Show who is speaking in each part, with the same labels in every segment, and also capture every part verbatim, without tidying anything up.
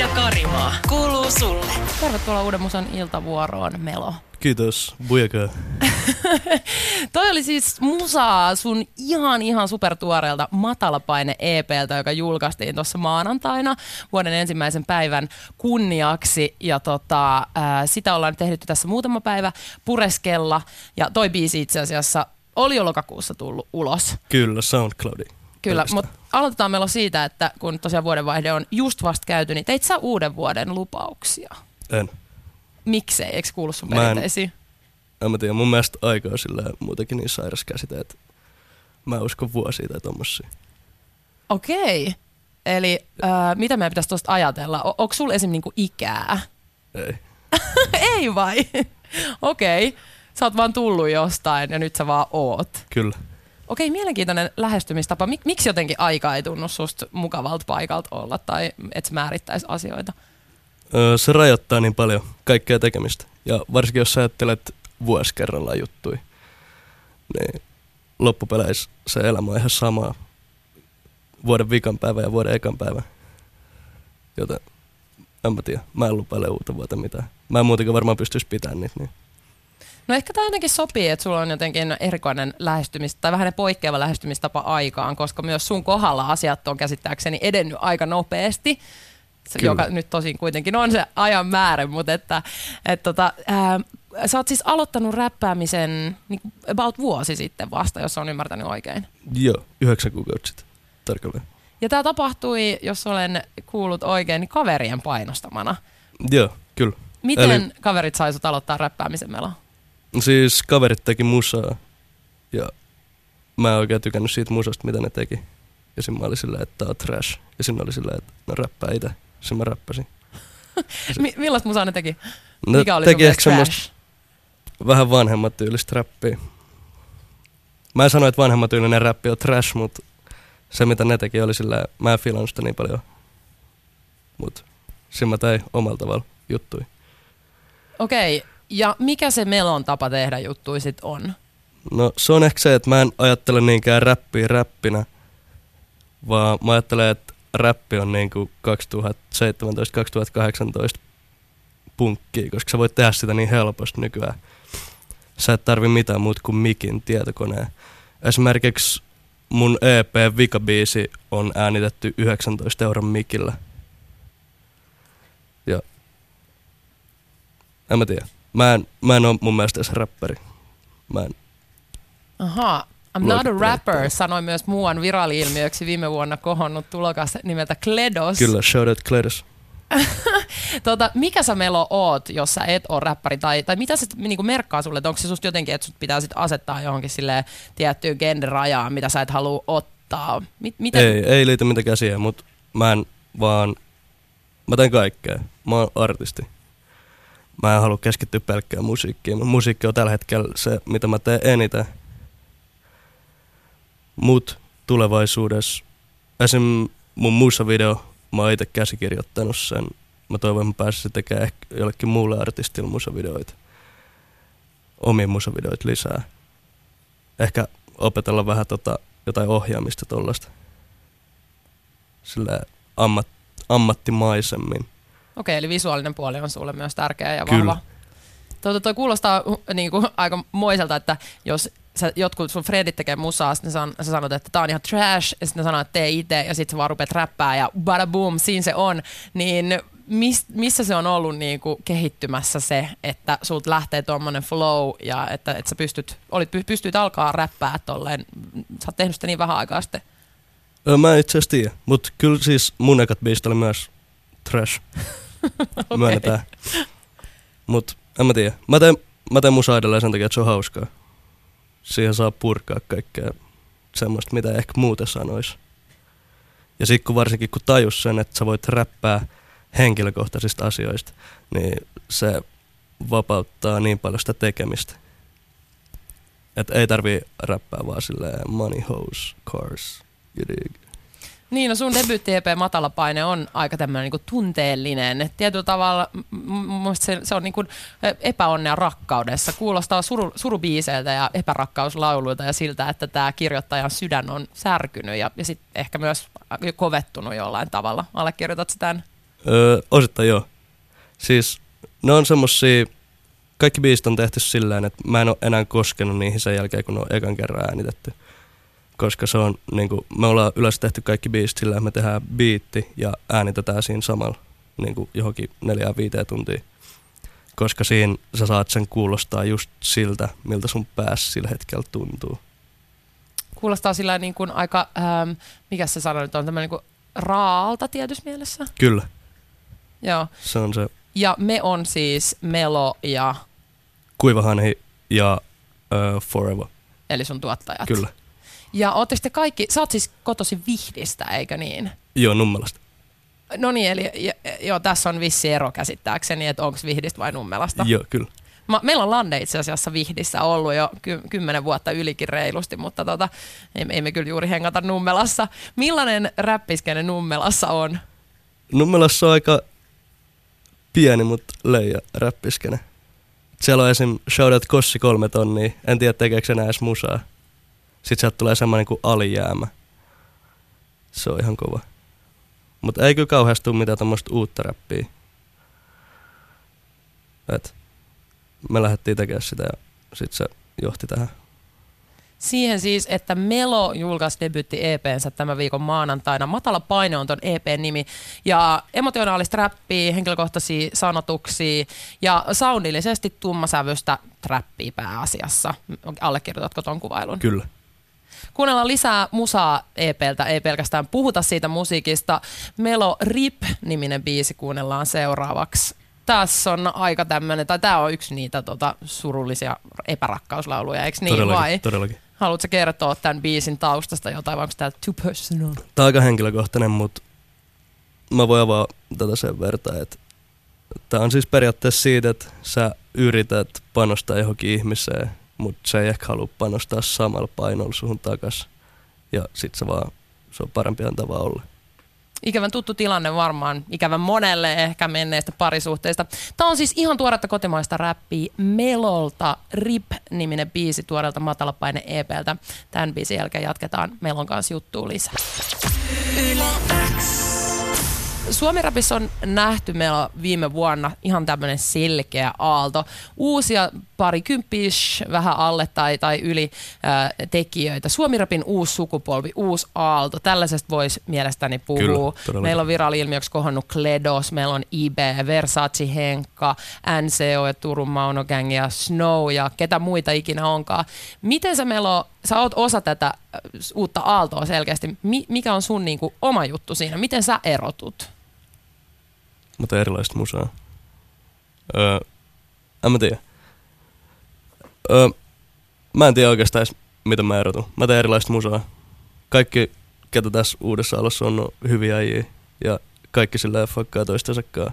Speaker 1: Karimaa kuuluu sulle.
Speaker 2: Tervetuloa Uuden Musan iltavuoroon, Melo.
Speaker 3: Kiitos, bujakaa.
Speaker 2: Toi oli siis musaa sun ihan ihan supertuoreelta Matalapaine E P:ltä, joka julkaistiin tuossa maanantaina vuoden ensimmäisen päivän kunniaksi. Ja tota, ää, sitä ollaan tehty tässä muutama päivä pureskella. Ja toi biisi itse asiassa oli jo lokakuussa tullut ulos.
Speaker 3: Kyllä, SoundCloudi.
Speaker 2: Kyllä, mutta aloitetaan Melo siitä, että kun tosiaan vuodenvaihde on just vasta käyty, niin teit sä uuden vuoden lupauksia?
Speaker 3: En.
Speaker 2: Miksei? Eikö kuulu sun
Speaker 3: Mä en-
Speaker 2: perinteisiin?
Speaker 3: En mä tiedä, mun mielestä aika on sillä muutenkin niin sairas käsite, että mä en usko vuosia tai tommosia.
Speaker 2: Okei. Eli äh, mitä meidän pitäisi tuosta ajatella? O- onko sulla esim. Niinku ikää?
Speaker 3: Ei.
Speaker 2: Ei vai? Okei. Sä oot vaan tullut jostain ja nyt sä vaan oot.
Speaker 3: Kyllä.
Speaker 2: Okei, mielenkiintoinen lähestymistapa. Mik- miksi jotenkin aika ei tunnu susta mukavalta paikalta olla tai et sä määrittäisi asioita?
Speaker 3: Öö, se rajoittaa niin paljon kaikkea tekemistä. Ja varsinkin jos sä ajattelet vuosi kerrallaan juttui, niin loppupeleissä se elämä on ihan sama vuoden vikan päivä ja vuoden ekan päivä. Joten en mä tiedä, mä en lupaile uutta vuotta mitään. Mä en muutenkaan varmaan pystyisi pitämään niitä. Niin.
Speaker 2: No ehkä tämä jotenkin sopii, että sulla on jotenkin erikoinen lähestymistapa tai vähän poikkeava lähestymistapa aikaan, koska myös sun kohdalla asiat on käsittääkseni edennyt aika nopeasti, se, joka nyt tosin kuitenkin on se ajan määrä, mutta että et tota, ää, sä oot siis aloittanut räppäämisen niin about vuosi sitten vasta, jos on ymmärtänyt oikein.
Speaker 3: Joo, yhdeksän kuukautta sitten tarkalleen.
Speaker 2: Ja tämä tapahtui, jos olen kuullut oikein, niin kaverien painostamana.
Speaker 3: Joo, kyllä.
Speaker 2: Miten
Speaker 3: Eli-
Speaker 2: kaverit sai sut aloittaa räppäämisen, Melo?
Speaker 3: Siis kaverit teki musaa ja mä en oikein tykännyt siitä musasta, mitä ne teki. Ja sitten mä olin silleen, että tää on trash. Ja sitten oli silleen, että no räppää ite. Sitten mä räppäsin.
Speaker 2: Mi- millaista musaa ne teki?
Speaker 3: Ne
Speaker 2: Mikä oli
Speaker 3: teki
Speaker 2: sun
Speaker 3: ehkä
Speaker 2: mielestä
Speaker 3: semmoista vähän vanhemmat tyylistä räppiä. Mä en sano, että vanhemmat tyylinen räppi on trash, mutta se mitä ne teki oli silleen, mä en fiilannut sitä niin paljon. Mut siinä mä tein omalla tavalla juttui.
Speaker 2: Okei, ja mikä se Melon tapa tehdä juttuja sit on?
Speaker 3: No se on ehkä se, että mä en ajattele niinkään räppiä räppinä, vaan mä ajattelen, että räppi on niinku kaksituhattaseitsemäntoista kaksituhattakahdeksantoista punkkia, koska sä voit tehdä sitä niin helposti nykyään. Sä et tarvi mitään muuta kuin mikin tietokoneen. Esimerkiksi mun E P vikabiisi on äänitetty yhdeksäntoista euron mikillä. Ja en mä tiedä. Mä en, mä en oo mun mielestä edes räppäri. Mä en.
Speaker 2: Ahaa, I'm not a
Speaker 3: Luokittelen
Speaker 2: rapper,
Speaker 3: itseäni.
Speaker 2: sanoi myös muuan viraali-ilmiöksi viime vuonna kohonnut tulokas nimeltä Kledos.
Speaker 3: Kyllä, shout out Kledos.
Speaker 2: Tota, mikä sä Melo oot, jos sä et oo räppäri? Tai, tai mitä se niinku merkkaa sulle? Onko se susta jotenkin, että sut pitää sit asettaa johonkin silleen tiettyyn genre-rajaan, mitä sä et halua ottaa? Mit, miten?
Speaker 3: Ei, ei liity mitenkään siihen, mutta mä en vaan, mä teen kaikkea. Mä oon artisti. Mä en halua keskittyä pelkkään musiikkiin. Mun musiikki on tällä hetkellä se, mitä mä teen eniten. Mut tulevaisuudessa, esim. Mun musavideo, mä oon ite käsikirjoittanut sen. Mä toivon, että mä pääsisin tekemään ehkä jollekin muulle artistille musavideoita. Omia musavideoita lisää. Ehkä opetella vähän tota, jotain ohjaamista tollaista. Sillä ammat, ammattimaisemmin.
Speaker 2: Okei, eli visuaalinen puoli on sulle myös tärkeä ja
Speaker 3: Kyllä.
Speaker 2: vahva. Tuo, toi kuulostaa uh, niinku, aika moiselta, että jos sä, jotkut sun friendit tekee musaa, sitten san, sä sanot, että tää on ihan trash, ja sitten ne sanoo, että tee itse, ja sitten sä vaan rupeat räppää, ja bada boom, siinä se on. Niin mis, missä se on ollut niinku kehittymässä se, että sulta lähtee tommonen flow, ja että, että sä pystyt, olit, py, pystyt alkaa räppää tolleen, sä oot tehnyt sitä niin vähän aikaa sitten.
Speaker 3: Öö, Mä en itse asiassa tiedä, mutta kyllä siis mun ekat biisit oli myös trash.
Speaker 2: Okei.
Speaker 3: Myönnetään. Mut en mä tiedä. Mä teen, mä teen musaa edelleen sen takia, että se on hauskaa. Siihen saa purkaa kaikkea semmoista, mitä ehkä muuten sanois. Ja sit kun varsinkin kun tajus sen, että sä voit räppää henkilökohtaisista asioista, niin se vapauttaa niin paljon sitä tekemistä. Että ei tarvii räppää vaan silleen money, house, cars, you dig.
Speaker 2: Niin, no sun debyytti-E P Matalapaine on aika tämmöinen niinku tunteellinen. Et tietyllä tavalla m- m- se, se on niinku epäonnea rakkaudessa. Kuulostaa suru, surubiiseiltä ja epärakkauslauluilta ja siltä, että tämä kirjoittajan sydän on särkynyt ja, ja sitten ehkä myös kovettunut jollain tavalla. Allekirjoitat sitä?
Speaker 3: Öö, osittain joo. Siis ne on semmosia, kaikki biisit on tehty sillä että mä en ole enää koskenut niihin sen jälkeen, kun ne on ekan kerran äänitetty. Koska se on, niinku, me ollaan yleensä tehty kaikki biisit sillä, että me tehdään biitti ja äänitetään siinä samalla niinku johonkin neljään viiteen tuntia. Koska siinä sä saat sen kuulostaa just siltä, miltä sun päässä sillä hetkellä tuntuu.
Speaker 2: Kuulostaa sillä niin kuin aika, ähm, mikä se sana nyt on, tämmöinen niin kuin raalta tietyssä mielessä.
Speaker 3: Kyllä.
Speaker 2: Joo.
Speaker 3: Se on se.
Speaker 2: Ja me on siis Melo ja...
Speaker 3: Kuivahanhi ja uh, Forever.
Speaker 2: Eli sun tuottajat.
Speaker 3: Kyllä.
Speaker 2: Ja ootte sitten kaikki, sä oot siis kotoisin Vihdistä, eikö niin?
Speaker 3: Joo, Nummelasta.
Speaker 2: No niin, eli jo, jo, tässä on vissi ero käsittääkseni, että onko Vihdistä vai Nummelasta.
Speaker 3: Joo, kyllä.
Speaker 2: Ma, meillä on lande itse asiassa Vihdissä ollut jo ky, kymmenen vuotta ylikin reilusti, mutta tota, ei, ei me kyllä juuri hengata Nummelassa. Millainen räppiskene Nummelassa on?
Speaker 3: Nummelassa on aika pieni, mutta leija räppiskene. Siellä on esim. Shoutout Kossi kolme tonnia. En tiedä tekeekö enää edes musaa. Sitten sieltä tulee semmoinen kuin alijäämä. Se on ihan kova. Mutta ei kyllä kauheasti tule mitään tommoista uutta räppiä. Et me lähdettiin tekemään sitä ja sitten se johti tähän.
Speaker 2: Siihen siis, että Melo julkaisi debyytti-E P:nsä tämän viikon maanantaina. Matala paine on ton E P:n nimi. Ja emotionaalista räppiä, henkilökohtaisia sanotuksia ja soundillisesti tummasävystä trappia pääasiassa. Allekirjoitatko ton kuvailun?
Speaker 3: Kyllä.
Speaker 2: Kuunnellaan lisää musaa E P:ltä, ei pelkästään puhuta siitä musiikista. Melo Rip-niminen biisi kuunnellaan seuraavaksi. Tässä on aika tämmönen, tai tää on yksi niitä tota, surullisia epärakkauslauluja, eikö niin
Speaker 3: todellakin,
Speaker 2: vai?
Speaker 3: Todellakin.
Speaker 2: Haluatko kertoa tämän biisin taustasta jotain, vai onko tää too personal?
Speaker 3: Tää on aika henkilökohtainen, mutta mä voin avaa tätä sen verran, että tää on siis periaatteessa siitä, että sä yrität panostaa johonkin ihmiseen, mutta se ei ehkä halua panostaa samalla painolla suhun takas. Ja sit se vaan, se on parempi antaa vaan olla.
Speaker 2: Ikävän tuttu tilanne varmaan, ikävän monelle ehkä menneistä parisuhteista. Tämä on siis ihan tuoretta kotimaista räppiä Melolta, Rip-niminen biisi tuoreelta Matalapaine E P:ltä. Tämän biisin jälkeen jatketaan Melon kanssa juttua lisää.
Speaker 1: Yle X.
Speaker 2: Suomi-rapissa on nähty meillä viime vuonna ihan tämmöinen selkeä aalto. Uusia parikymppish, vähän alle tai, tai yli ää, tekijöitä. Suomi-rapin uusi sukupolvi, uusi aalto. Tällaisesta voisi mielestäni puhua.
Speaker 3: Kyllä,
Speaker 2: meillä on viraali-ilmiöksi kohonnut Kledos, meillä on Ibe, Versace Henkka, N C O ja Turun Mauno Gang ja Snow ja ketä muita ikinä onkaan. Miten sä, Melo, sä oot osa tätä uutta aaltoa selkeästi. Mikä on sun niinku oma juttu siinä? Miten sä erotut?
Speaker 3: Mä teen erilaista musaa. Öö, en mä tiedä. Öö, mä en tiedä oikeastaan edes, miten mä erotun. Mä teen erilaista musaa. Kaikki, ketä tässä uudessa alussa on, on hyviä äijiä. Ja kaikki silleen fakkaa toistensakaan.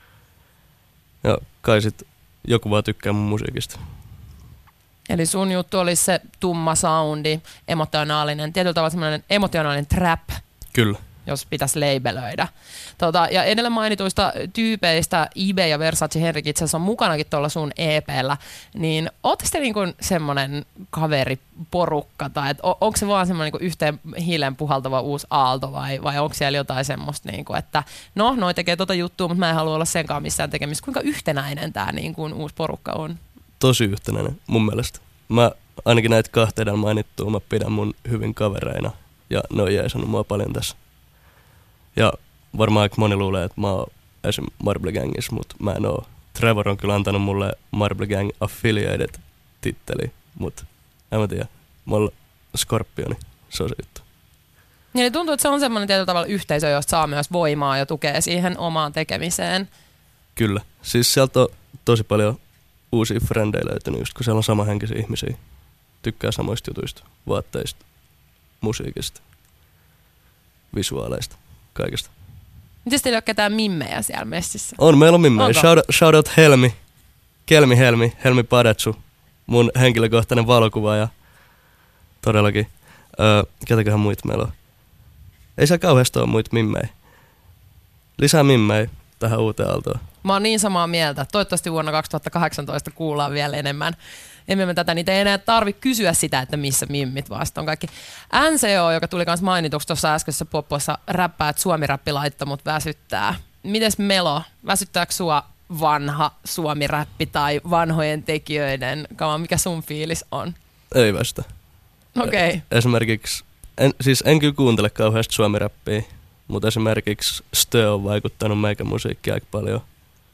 Speaker 3: Ja kai sit joku vaan tykkää mun musiikista.
Speaker 2: Eli sun juttu oli se tumma soundi, emotionaalinen, tietyllä tavalla semmoinen emotionaalinen trap.
Speaker 3: Kyllä.
Speaker 2: Jos pitäisi labelöidä. Tota, ja edellä mainituista tyypeistä Ibe ja Versace Henrik itse asiassa on mukanakin tuolla sun E P:llä, niin ootte sitten niin kuin semmoinen kaveriporukka, tai on, onko se vaan semmoinen niin yhteen hiileen puhaltava uusi aalto, vai, vai onko siellä jotain semmoista, niin kuin, että no, noi tekee tota juttua, mutta mä en halua olla senkaan missään tekemistä. Kuinka yhtenäinen tämä niin kuin uusi porukka on?
Speaker 3: Tosi yhtenäinen mun mielestä. Mä ainakin näitä kahta edellä mainittua mä pidän mun hyvin kavereina, ja ne on jeesannut mua paljon tässä. Ja varmaan aika moni luulee, että mä oon esim. Marble Gangissa, mutta mä en oo. Trevor on kyllä antanut mulle Marble Gang Affiliated-titteli, mutta en mä tiedä. Mä oon Skorpioni, se on se juttu.
Speaker 2: Niin tuntuu, että se on semmoinen tietyllä tavalla yhteisö, josta saa myös voimaa ja tukea siihen omaan tekemiseen.
Speaker 3: Kyllä. Siis sieltä on tosi paljon uusia frendejä löytynyt, just kun siellä on samanhenkisiä ihmisiä. Tykkää samoista jutuista, vaatteista, musiikista, visuaaleista. Kaikesta.
Speaker 2: Miten teillä ei ole ketään mimmejä siellä messissä?
Speaker 3: On, meillä on mimmejä. Shout, shout out Helmi. Kelmi Helmi. Helmi Padetsu. Mun henkilökohtainen valokuvaaja. Todellakin. Öö, ketäköhän muita meillä on? Ei siellä kauheasti ole muita mimmejä. Lisää mimmejä tähän uuteen aaltoon.
Speaker 2: Mä oon niin samaa mieltä. Toivottavasti vuonna kaksituhattakahdeksantoista kuullaan vielä enemmän. Emme me tätä, niitä ei enää tarvitse kysyä sitä, että missä mimmit vasta on kaikki. N C O, joka tuli myös mainituksi tuossa äskeisessä poppoissa, räppää, että Suomi-räppi laittoi mut väsyttää. mites Melo, väsyttääkö sua vanha suomi-räppi tai vanhojen tekijöiden kama? Mikä sun fiilis on?
Speaker 3: Ei västä.
Speaker 2: Okei. Okay.
Speaker 3: Esimerkiksi, en, siis en kyllä kuuntele kauheasti suomi-räppiä, mutta esimerkiksi Stö on vaikuttanut meikä musiikkia aika paljon.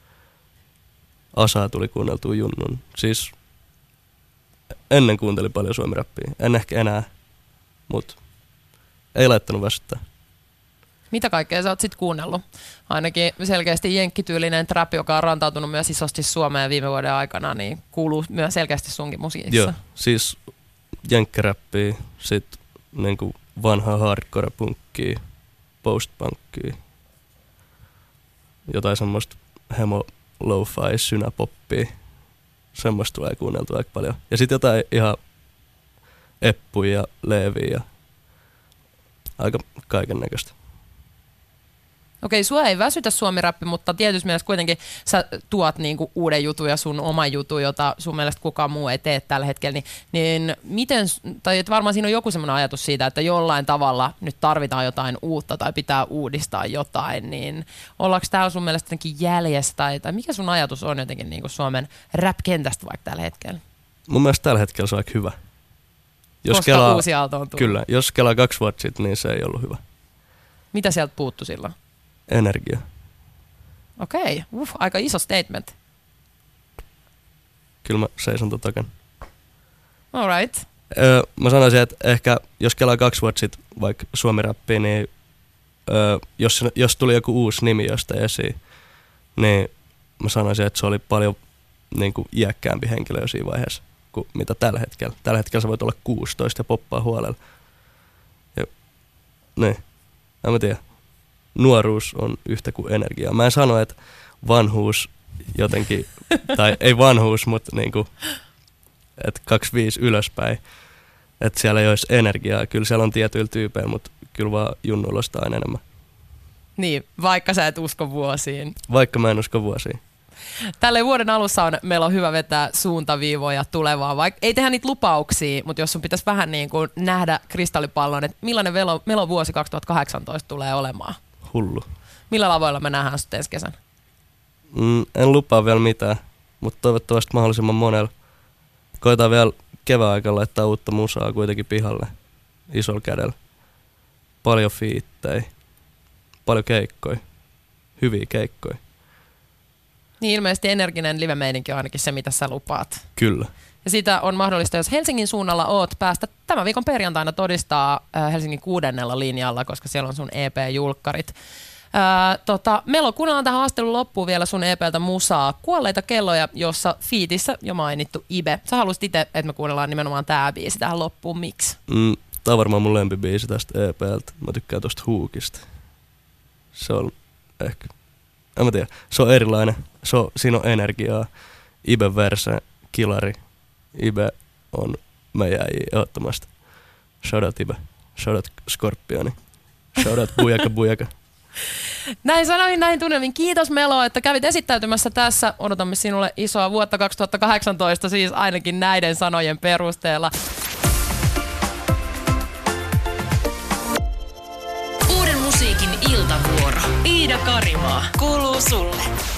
Speaker 3: Asaa tuli kuunneltua junnun. Siis ennen kuuntelin paljon suomi-räppiä. En ehkä enää, mutta ei laittanut väsyttää.
Speaker 2: Mitä kaikkea sä oot sit kuunnellut? Ainakin selkeästi jenkkityylinen trap, joka on rantautunut myös isosti Suomeen viime vuoden aikana, niin kuuluu myös selkeästi sunkin musiikissa.
Speaker 3: Joo, siis jenkkiräppiä, sit niinku vanhaa hardcore-punkkia, post-punkkia, jotain semmoista hemo lo-fi synäpoppia, semmoista tulee kuunneltua aika paljon. Ja sit jotain ihan Eppuja ja Leeviä ja aika kaiken näköistä.
Speaker 2: Okei, sua ei väsytä suomi-räppi, mutta tietysti mielessä kuitenkin sä tuot niinku uuden jutun ja sun oma jutu, jota sun mielestä kukaan muu ei tee tällä hetkellä. Niin, niin miten, tai varmaan siinä on joku semmoinen ajatus siitä, että jollain tavalla nyt tarvitaan jotain uutta tai pitää uudistaa jotain, niin ollaanko täällä sun mielestä jotenkin jäljessä tai, tai mikä sun ajatus on jotenkin niinku Suomen rap-kentästä vaikka tällä hetkellä?
Speaker 3: Mun mielestä tällä hetkellä se on aika hyvä.
Speaker 2: Jos Koska kelaa, uusi aalto on tullut.
Speaker 3: Kyllä, jos kelaa kaksi vuotta sitten, niin se ei ollut hyvä.
Speaker 2: Mitä sieltä puuttu silloin?
Speaker 3: Energia.
Speaker 2: Okei, uff, aika iso statement.
Speaker 3: Kyllä mä seison ton takana.
Speaker 2: All right.
Speaker 3: Öö, mä sanoisin, että ehkä jos kelaa kaksi vuotta sitten vaikka suomi-räppiä, niin öö, jos, jos tuli joku uusi nimi jostain esiin, niin mä sanoisin, että se oli paljon niin kuin iäkkäämpi henkilö jo siinä vaiheessa kuin mitä tällä hetkellä. Tällä hetkellä sä voit olla kuusitoista ja poppaa huolella. Ja, niin, en mä tiedä. Nuoruus on yhtä kuin energiaa. Mä en sano, että vanhuus jotenkin, tai ei vanhuus, mutta niinku, että kaksikymmentäviisi ylöspäin, että siellä ei olisi energiaa. Kyllä siellä on tietyillä tyypeillä, mutta kyllä vaan junnuilla olisi aina enemmän.
Speaker 2: Niin, vaikka sä et usko vuosiin.
Speaker 3: Vaikka mä en usko vuosiin.
Speaker 2: Tälle vuoden alussa on, meillä on hyvä vetää suuntaviivoja tulevaan. Vaikka ei tehdä niitä lupauksia, mutta jos sun pitäisi vähän niin kuin nähdä kristallipallon, että millainen Melo, Melo vuosi kaksituhattakahdeksantoista tulee olemaan.
Speaker 3: Hullu.
Speaker 2: Millä lavoilla me nähdään sut ensi kesän?
Speaker 3: Mm, en lupaa vielä mitään, mutta toivottavasti mahdollisimman monella. Koitaan vielä kevään aikana laittaa uutta musaa kuitenkin pihalle isolla kädellä. Paljon fiittejä, paljon keikkoja, hyviä keikkoja.
Speaker 2: Niin ilmeisesti energinen live-meininki on ainakin se, mitä sä lupaat.
Speaker 3: Kyllä.
Speaker 2: Ja sitä on mahdollista, jos Helsingin suunnalla oot, päästä tämän viikon perjantaina todistaa Helsingin kuudennella linjalla, koska siellä on sun E P-julkkarit. Ää, tota, Melo, kuunnellaan tähän haastattelun loppuun vielä sun E P:ltä musaa Kuolleita kelloja, jossa fiitissä jo mainittu Ibe. Sä haluaisit itse, että me kuunnellaan nimenomaan tää biisi tähän loppuun. Miksi?
Speaker 3: Mm, tää on varmaan mun lempibiisi tästä E P:ltä. Mä tykkään tosta huukista. Se on ehkä, en mä tiedä, se on erilainen. Se on, siinä on energiaa. Ibe verse, kilari. Ibe on meidän äijä ehdottomasti. Shoutout Ibe. Shoutout Skorpioni. Shoutout Bujaka Bujaka.
Speaker 2: Näin sanoin, näin tunnelmin. Kiitos Melo, että kävit esittäytymässä tässä. Odotamme sinulle isoa vuotta kaksituhattakahdeksantoista, siis ainakin näiden sanojen perusteella.
Speaker 1: Uuden musiikin iltavuoro. Iida Karimaa kuuluu sulle.